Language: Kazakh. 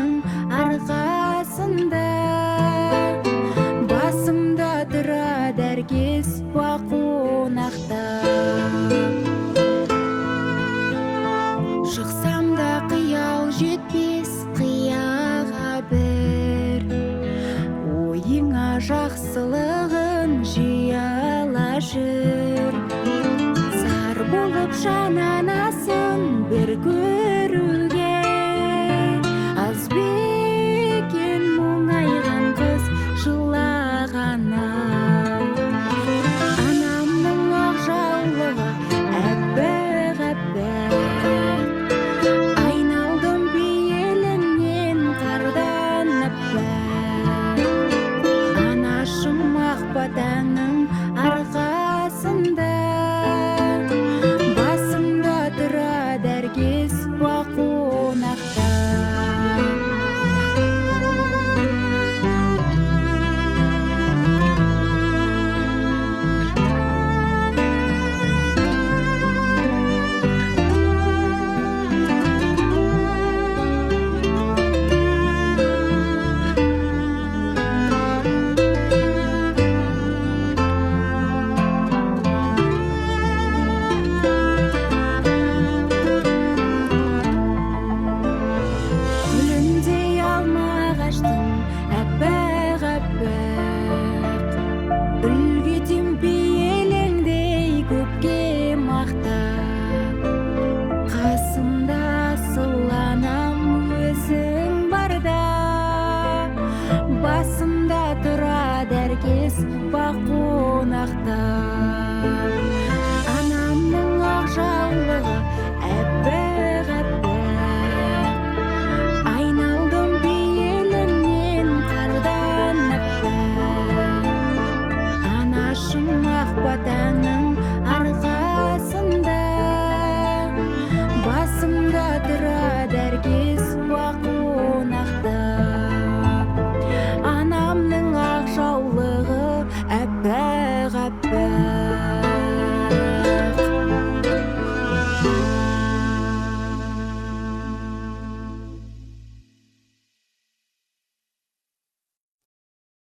батаның арқасында. Басымда тұрады әркез бақ қонақта. Шықсам да қиял жетпес қияға бір, ойыңа жақсылығын жияла жүр. Зар болып жананасын бір көруге, аз бекен мұңайған қыз жылағана. Анамның ақ жаулығы әппақ-әппақ, айналдым бейеліңнен қардан әппақ. Анашым ақ батаның арқасында, басымда тұрады әркез бақ қонақта. Гүліндей алма ағаштың әппақ-әппақ, үлгетем пейіліңдей көпке мақтап. Қасымда асыл анам өзің барда, басымда тұрады әркез бақ қонақта.